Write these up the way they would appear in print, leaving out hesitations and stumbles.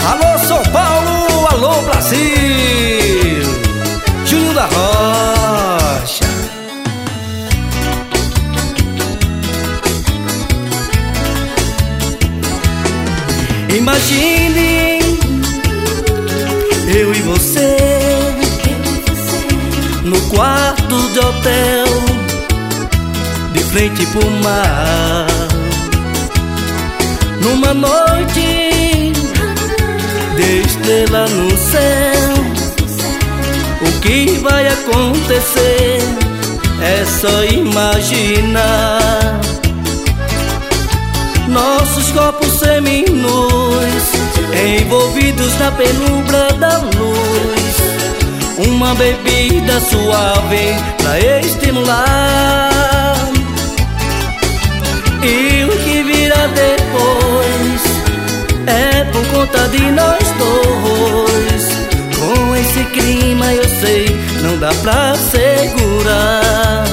Alô São Paulo, alô Brasil, Juninho da Rocha. Imagine eu e você no quarto de hotel, de frente pro mar, numa noite de estrela no céu. O que vai acontecer é só imaginar. Nossos corpos seminus envolvidos na penumbra da luz, uma bebida suave pra estimular. E o que virá depois é por conta de nós dois. Com esse clima eu sei, não dá pra segurar.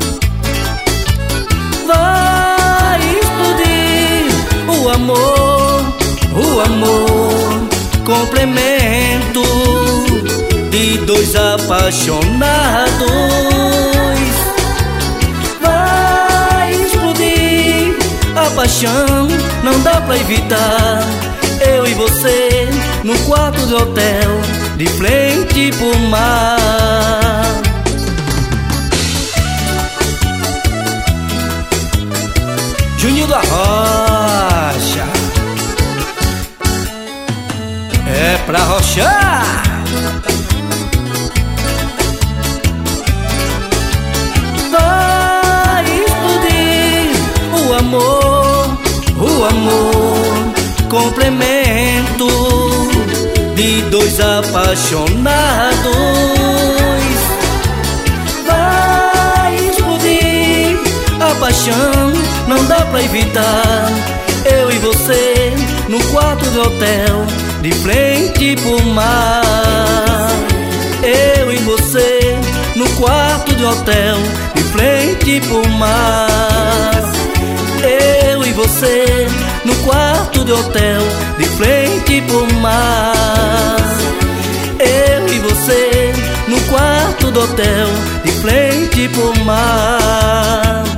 Vai explodir o amor, complemento de dois apaixonados. Vai explodir a paixão, não dá pra evitar. Eu e você no quarto de hotel, de frente pro mar. Juninho da Rocha, é pra rochar. Vai explodir o amor, complemento de dois apaixonados. Vai explodir a paixão, não dá pra evitar. Eu e você no quarto de hotel, de frente pro mar. Eu e você no quarto de hotel, de frente pro mar. Eu e você no quarto de hotel, de frente pro mar. Eu e você no quarto do hotel, de frente pro mar.